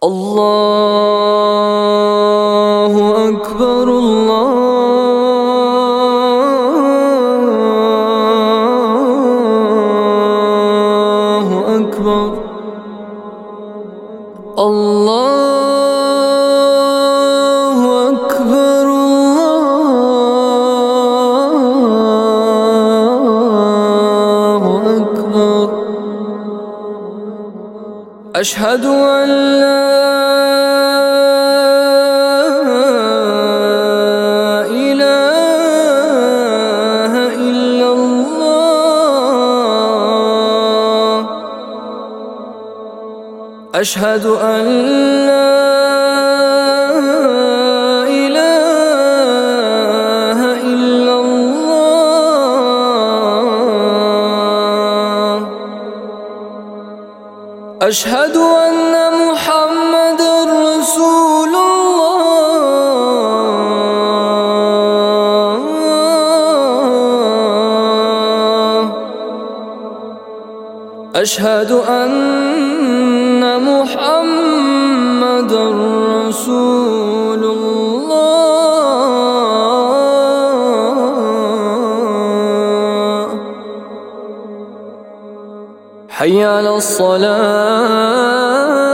الله أكبر الله أكبر الله أكبر الله أكبر أشهد أن لا إله إلا الله أشهد أن لا إله إلا الله أشهد أن محمدًا رسول الله أشهد أن محمدًا رسول الله حي على الصلاة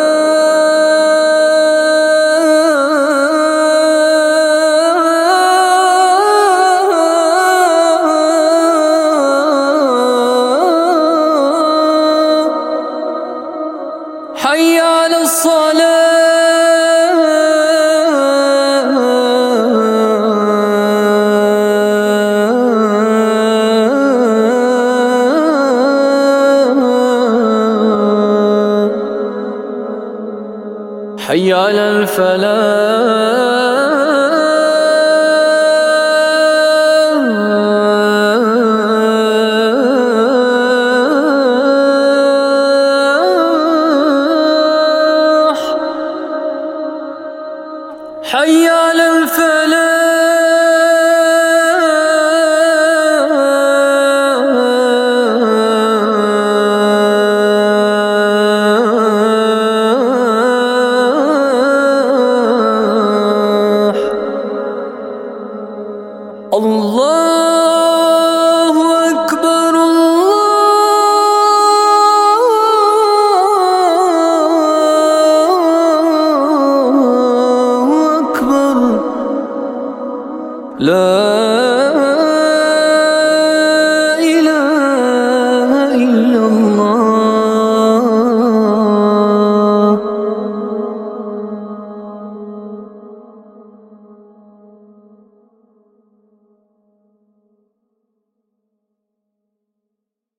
حي على الصلاة حي على الفلاح حي على الفلاح الله أكبر الله أكبر لا إله إلا الله